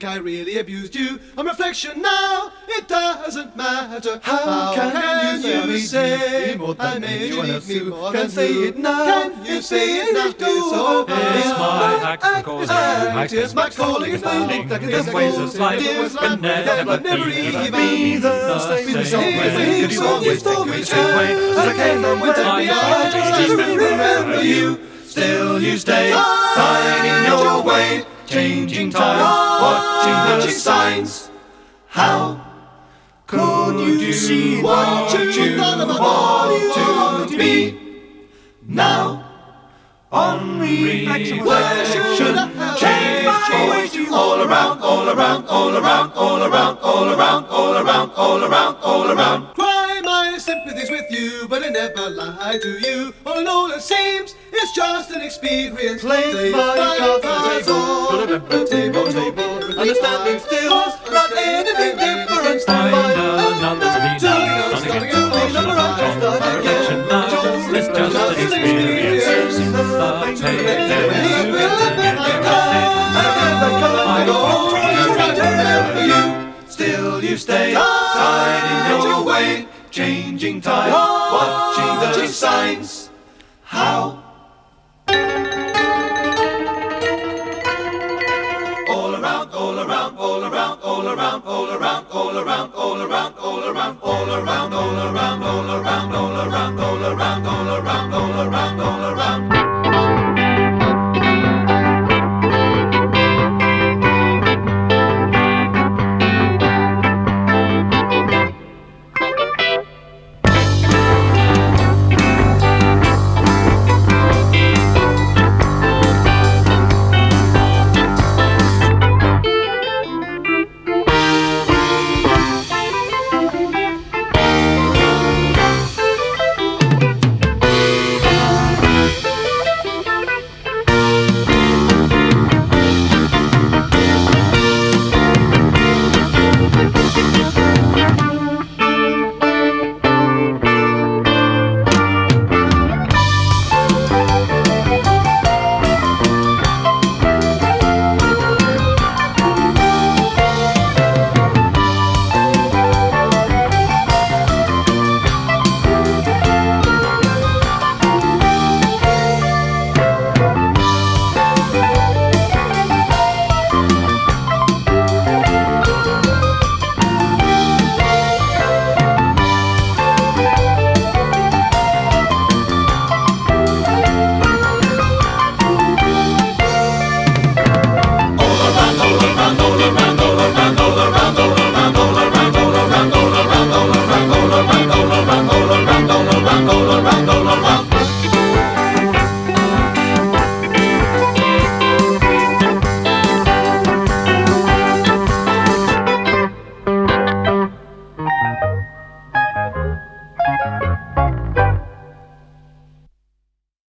I really abused you. I'm reflection now, it doesn't matter. How can you say I made you need me more? Can say it now. Can you say it now? It's over. It's my act of causing I It's my calling, and falling like in ways of life but never be the same. Could you always take me the same way as I came from when I just remember you. Still you stay, time in your way, changing time, watching the signs. How could you see what you want to be? Now, on reflection, change all around, all around, all around, all around, all around, all around, all around, all around. Cry my sympathies with you, but I never lie to you. All in all, it seems it's just an experience. Place my cards on the table, understanding still, not anything different. Find another meaning, not against the portion of my reflection now. It's just an experience. Still you stay, tied in your way, changing time, watching the signs. How? All around, all around, all around, all around, all around, all around, all around, all around, all around, all around, all around, all around, all around, all around, all around, all around.